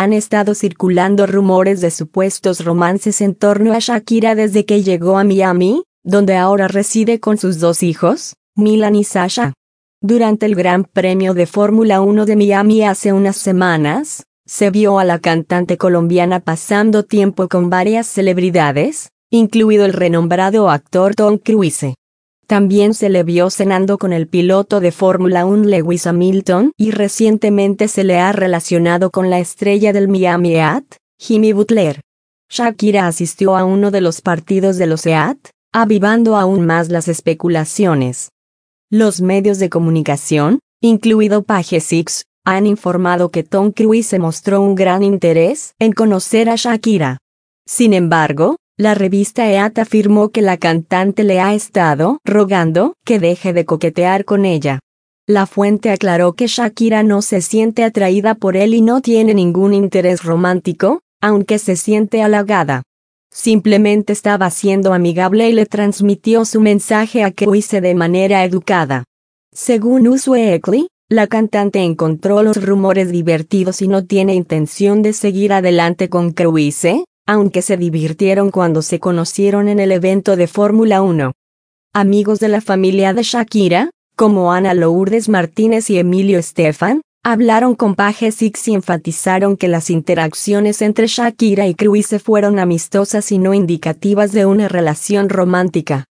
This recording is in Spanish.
Han estado circulando rumores de supuestos romances en torno a Shakira desde que llegó a Miami, donde ahora reside con sus 2 hijos, Milan y Sasha. Durante el Gran Premio de Fórmula 1 de Miami hace unas semanas, se vio a la cantante colombiana pasando tiempo con varias celebridades, incluido el renombrado actor Tom Cruise. También se le vio cenando con el piloto de Fórmula 1 Lewis Hamilton y recientemente se le ha relacionado con la estrella del Miami Heat, Jimmy Butler. Shakira asistió a uno de los partidos de los Heat, avivando aún más las especulaciones. Los medios de comunicación, incluido Page Six, han informado que Tom Cruise mostró un gran interés en conocer a Shakira. Sin embargo, la revista EAT afirmó que la cantante le ha estado rogando que deje de coquetear con ella. La fuente aclaró que Shakira no se siente atraída por él y no tiene ningún interés romántico, aunque se siente halagada. Simplemente estaba siendo amigable y le transmitió su mensaje a Cruise de manera educada. Según Us Weekly, la cantante encontró los rumores divertidos y no tiene intención de seguir adelante con Cruise, aunque se divirtieron cuando se conocieron en el evento de Fórmula 1. Amigos de la familia de Shakira, como Ana Lourdes Martínez y Emilio Estefan, hablaron con Page Six y enfatizaron que las interacciones entre Shakira y Cruise fueron amistosas y no indicativas de una relación romántica.